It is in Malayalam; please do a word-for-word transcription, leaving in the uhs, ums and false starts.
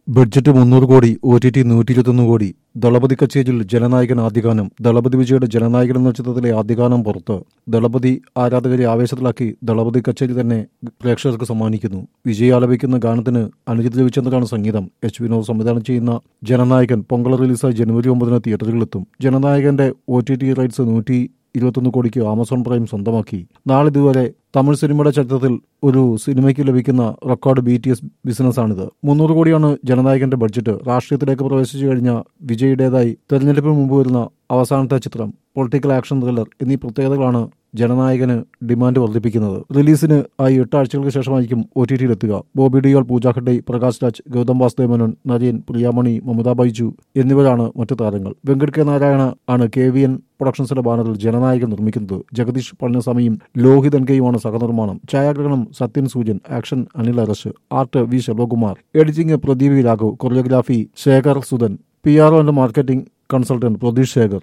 ബഡ്ജറ്റ് മുന്നൂറ് കോടി, ഒ ടി ടി നൂറ്റി ഇരുപത്തൊന്ന് കോടി. ദളപതി കച്ചേരിയിൽ ജനനായകൻ ആദ്യഗാനം. ദളപതി വിജയുടെ ജനനായകൻ എന്ന ചിത്രത്തിലെ ആദ്യഗാനം പുറത്ത്. ദളപതി ആരാധകരെ ആവേശത്തിലാക്കി ദളപതി കച്ചേരി തന്നെ പ്രേക്ഷകർക്ക് സമ്മാനിക്കുന്നു. വിജയ് ആലപിക്കുന്ന ഗാനത്തിന് അനുജിത് രവിചന്ദ്രനാണ് സംഗീതം. എച്ച് വിനോദ് സംവിധാനം ചെയ്യുന്ന ജനനായകൻ പൊങ്കൽ റിലീസായി ജനുവരി ഒമ്പതിന് തിയേറ്ററുകളിലെത്തും. ജനനായകന്റെ ഒ ടി ടി റൈറ്റ്സ് നൂറ്റി ഇരുപത്തൊന്ന് കോടിക്ക് ആമസോൺ പ്രൈം സ്വന്തമാക്കി. നാളിതുവരെ തമിഴ് സിനിമയുടെ ചരിത്രത്തിൽ ഒരു സിനിമയ്ക്ക് ലഭിക്കുന്ന റെക്കോർഡ് ബി ടി എസ് ബിസിനസ്സാണിത്. മുന്നൂറ് കോടിയാണ് ജനനായകന്റെ ബഡ്ജറ്റ്. രാഷ്ട്രീയത്തിലേക്ക് പ്രവേശിച്ചു കഴിഞ്ഞ വിജയുടേതായി തെരഞ്ഞെടുപ്പിന് മുമ്പ് വരുന്ന അവസാനത്തെ ചിത്രം, പൊളിറ്റിക്കൽ ആക്ഷൻ ത്രില്ലർ എന്നീ പ്രത്യേകതകളാണ് ജനനായകന് ഡിമാൻഡ് വർദ്ധിപ്പിക്കുന്നത്. റിലീസിന് ആയി എട്ട് ആഴ്ചകൾക്ക് ശേഷമായിരിക്കും ഒ ടി ടിയിലെത്തുക. ബോബി ഡിയോൾ, പൂജ ഹെഗ്ഡെ, പ്രകാശ് രാജ്, ഗൗതം വാസുദേവ് മേനോൻ, നരയൻ, പ്രിയാമണി, മമത ബൈജു എന്നിവരാണ് മറ്റു താരങ്ങൾ. വെങ്കട് കെ നാരായണ ആണ് കെ വി എൻ പ്രൊഡക്ഷൻസിന്റെ ബാനറിൽ ജനനായകൻ നിർമ്മിക്കുന്നത്. ജഗദീഷ് പളനിസ്വാമിയും ലോഹിത് എൻകെയുമാണ് സഹനിർമ്മാണം. ഛായാഗ്രഹണം Sathyan Sooryan, action Anil Arasu, art V Selvakumar, editing Pradeep Raghav, choreography Sekhar Sudhan, P R O and marketing consultant Pratheesh Shekhar.